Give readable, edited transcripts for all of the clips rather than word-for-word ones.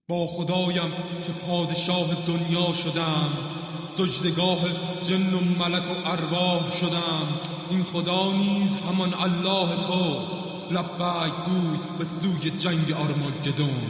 با خدایم که پادشاه دنیا شدم، سجدگاه جن و ملک و ارواح شدم. این خدا نیز همان الله توست، لبیک گوی به سوی جنگ آرماگدون.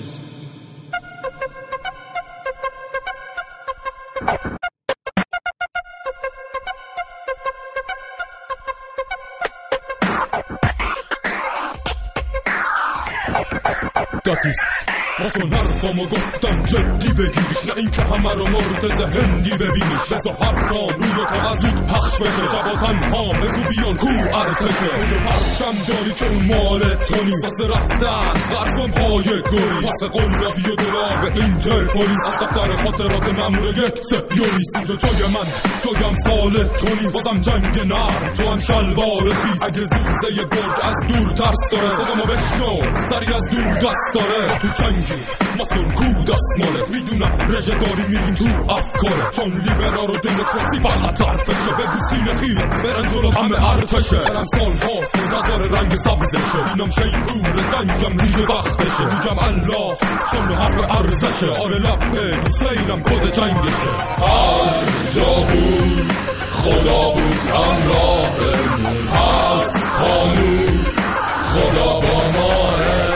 داتیس ماسون حرفامو گفتم جدی بگیریش، نه این که همه رو مرتض هندی ببینیش. بزا حرفا روی کاغذ زود پخش بشه، شبا تنها بگو بیان کو ارتشه. اونو پرچم داری که اون مال تو نیست، واسه رفتن غرفم پای گوری، واسه قلابی و دلار به اینترپولیس. از دفتر خاطرات ممنوع یک سپیونیست، اینجا جای من جایم سال تو نیست. بازم جنگ نرم تو هم شلوار خیز، اگه زوزه گرگ از دور ترس داره صدامو بشنو سری از دور دست داره. تو جنگی ماسون کو دستمالت، میدونم رژه داری میریم تو افکاره، چون لیبرال و دموکراسی فقط حرفشه. بگو سینه خیز برن جلو همه ارتشه، برم سال هاست و نظر رنگ سبزشه. اینم شیپور جنگم دیگه وقتشه، میگم الله چون حرف ارزشه. آره لبه حسینم کد جنگشه. هر جا بود خدا بود همراهمون، هست تامون خدا با ماه،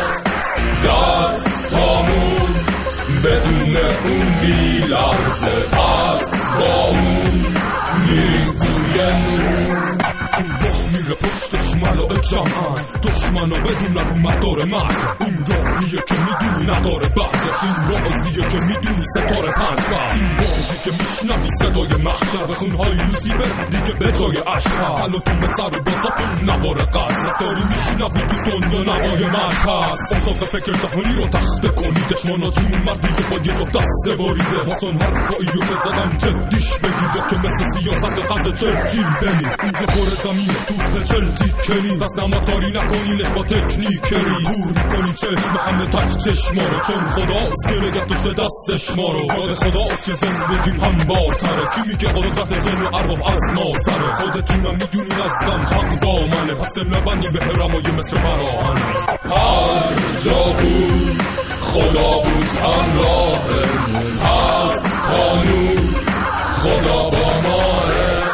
دستامون بدون اون بی لرزه، پس با اون میریم سوی نور. اون راه میره پشتش ملائک جمعن، دشمنا بدون رو مدار مرگ. اون راهیه که میدونی نداره برگشت، این رازیه که میدونی ستاره پنجره. این بازی که میشنوی صدای محشر، بخون های لوسیفر دیگه به جای اشتر. تلاتون به سر و بازاتون نوار قدر داری میشنوی تو دنیا نوای مرکز. اتاق فکر جهانی رو تخته کنیدش، مانا جون مردی که با یه جا دسته باریده. ماسون حرفایی رو بزدم جدیش بگیره که مثل سیاست غز چرچیل بمین. اینجا خوره زمینه توپ چلتی کنی، سست نماکاری نکنینش با تکنیکری. گور میکنی چشم همه تک چشما رو، چون خداست که نگه داشته دستش ما رو. یاد خداست که زندگیم همبارتره، کی میگه قدرت جن و ارواح از ما سره. خودتونم میدونین ازم حق با منه، پس دل نبندی به هرمای مثل مراهنه. هر جا بود خدا بود همراهمون، هست تا نور خدا با ماه،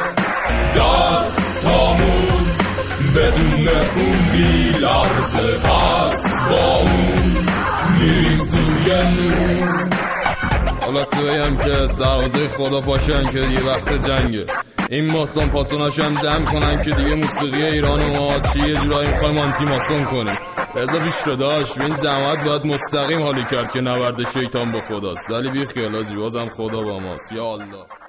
دستامون بدون اون بی لرزه، پس با اون میریم سوی نور. خلاصه بگم که سربازای خدا پاشن که دیگه وقت جنگه. این ماسون پاسوناشو هم جمع کنن که دیگه موسیقی ایران و ماهاتشی یه جورایی میخوایم آنتی ماسون کنیم. رضا پیش رو داشت این جماعت باید مستقیم حالی کرد که نبرد شیطان به خداست، ولی بی خیال آجی بازم خدا با ماست. یا الله.